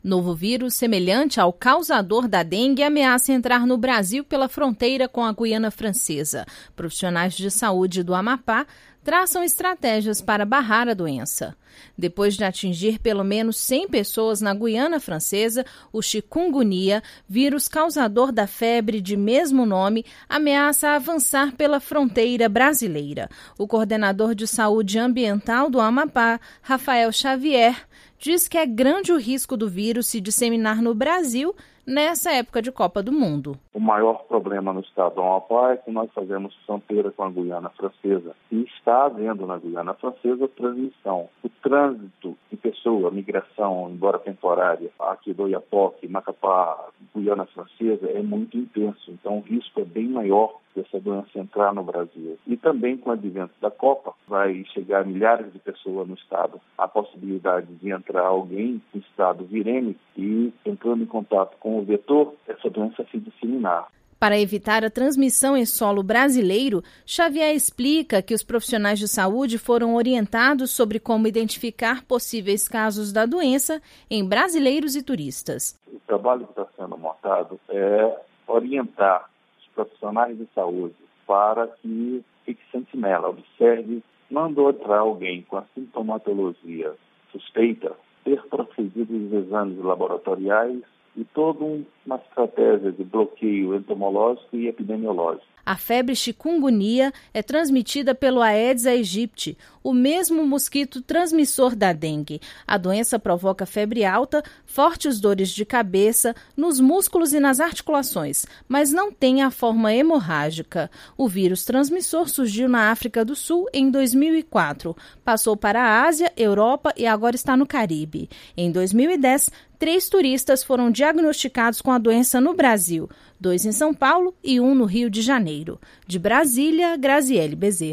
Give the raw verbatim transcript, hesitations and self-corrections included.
Novo vírus semelhante ao causador da dengue ameaça entrar no Brasil pela fronteira com a Guiana Francesa. Profissionais de saúde do Amapá traçam estratégias para barrar a doença. Depois de atingir pelo menos cem pessoas na Guiana Francesa, o chikungunya, vírus causador da febre de mesmo nome, ameaça avançar pela fronteira brasileira. O coordenador de saúde ambiental do Amapá, Rafael Xavier, diz que é grande o risco do vírus se disseminar no Brasil nessa época de Copa do Mundo. O maior problema no estado do Amapá é que nós fazemos fronteira com a Guiana Francesa e está havendo na Guiana Francesa transmissão. O trânsito de pessoa, migração, embora temporária, aqui do Oiapoque, Macapá, Guiana Francesa é muito intenso, então o risco é bem maior dessa doença entrar no Brasil. E também com o advento da Copa, vai chegar milhares de pessoas no estado. A possibilidade de entrar alguém no estado virêmico e entrando em contato com o vetor, essa doença se disseminar. Para evitar a transmissão em solo brasileiro, Xavier explica que os profissionais de saúde foram orientados sobre como identificar possíveis casos da doença em brasileiros e turistas. O trabalho que está sendo montado é orientar profissionais de saúde para que fique sentinela, observe, mandou entrar alguém com a sintomatologia suspeita, ter procedido os exames laboratoriais e toda uma estratégia de bloqueio entomológico e epidemiológico. A febre chikungunya é transmitida pelo Aedes aegypti, o mesmo mosquito transmissor da dengue. A doença provoca febre alta, fortes dores de cabeça, nos músculos e nas articulações, mas não tem a forma hemorrágica. O vírus transmissor surgiu na África do Sul em dois mil e quatro, passou para a Ásia, Europa e agora está no Caribe. Em dois mil e dez, três turistas foram diagnosticados com a doença no Brasil, dois em São Paulo e um no Rio de Janeiro. De Brasília, Graziele Bezerra.